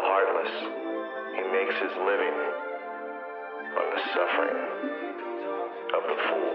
heartless. He makes his living on the suffering of the fool.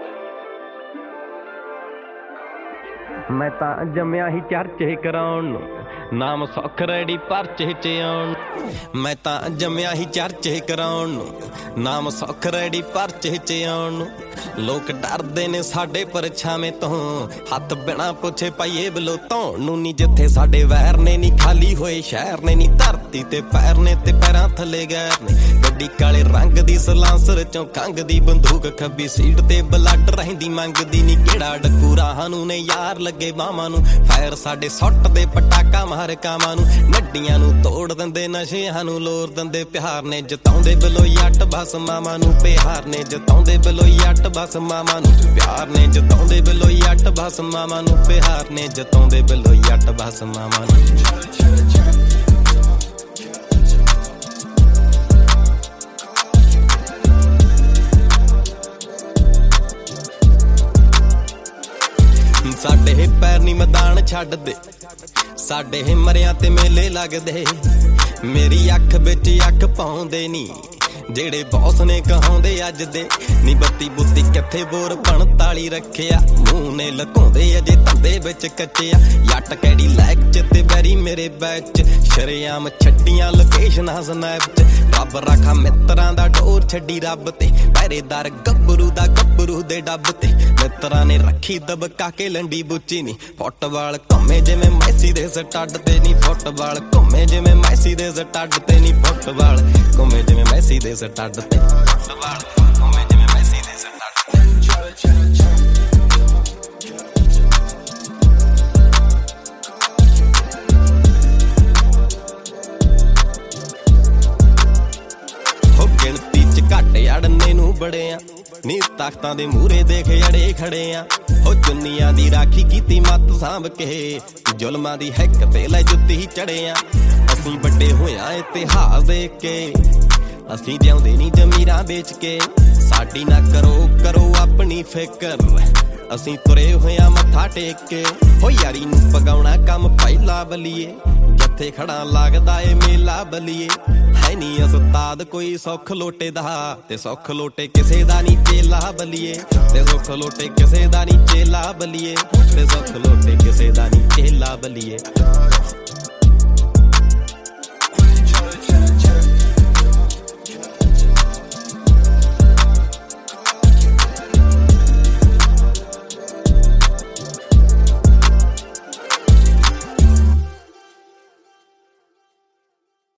मैं तां जम्मिया ही चर्चे कराउण नूं, नाम सौख रैडी परचे च आउण। मैं तां जम्मिया ही चर्चे कराउण नूं, नाम सौख रैडी परचे च आउण। लोक डरदे ने साडे परछावें तो, हत्थ बिना पुछे पाइए बलोतों नूं नी। जिथे साडे वैर ने नी खाली होए शहर ने नी, धरती ते पैर ने ते पैरां थले गैर ने। गड्डी काले रंग दी सलांसर चों खंघ दी बंदूक, खब्बी सीट ते ब्लड रहिंदी मंगदी नी। केड़ा डकू राहां नूं ने यार लगे बावां नूं, फैर साडे सुੱਟ दे पटाका मार कावां नूं। नड्डियां नूं तोड़ दिंदे नशिਆਂ नूं लोर दिंदे, प्यार ने जताउंदे बलोई अट बस मावां नूं। प्यार ने जताउंदे बलोई अट बस मावां नूं। प्यार ने जताउंदे बलोई अट बस मावां नूं। प्यार ने जताउंदे बलोई अट बस मावां नूं। साडे पैर नी मैदान छड्ड दे, साडे मरियां ते मेले लगदे। मेरी अख बिच अख पाउंदे नी, जेड़े बॉस ने कहाउंदे अज दे नी। बत्ती बुत्ती किथे बोर 45 रखिया, मूंह ने लकाउंदे अजे धंधे बिच कच्चिया। जट कैडी लैक च ते बैरी मेरे बैच च, शरेआम छड्डियां लोकेशनां स्नैप च। रब रखा मित्रां दा डोर छड्डी रब ते, पहरेदार गब्बरू दा गब्बरू दे डब ते। मित्रां ने रखी दबका के लंडी बुच्ची नी, फुटबाल घुमे जिवें मैसी दे स्टड ते नी। फुटबाल घुमे जिवें मैसी दे स्टड ते नी। फुटबाल घुमे जिवें मैसी दे स्टड ते। फुटबाल घुमे जिवें मैसी दे स्टड ते। हो गिणती च घट अड़ने नूं बड़े आ नी, तख्तां दे मूहरे देख अड़े खड़े आ। हो चुन्नियां दी राखी कीती मत सांभ के, जुल्मां दी हिक ते लै जुत्ती चढ़े आ। असीं बड्डे होया इतिहास देख के, असीं जिउंदे नी जमीरां बेच के। साडी ना करो करो अपनी फिकर, असीं तुरे होया मत्था टेक के। हो यारी नूं पगाउणा कम पहिला बलीए, जिथे खड़ा लगदा ए मेला बलीए। है नी उस्ताद कोई सुख लोटे दा, ते सुख लोटे किसे दा नी चेला बलीए। ते सुख लोटे किसे दा नी चेला बलीए। ते सुख लोटे किसे दा नी चेला बलीए।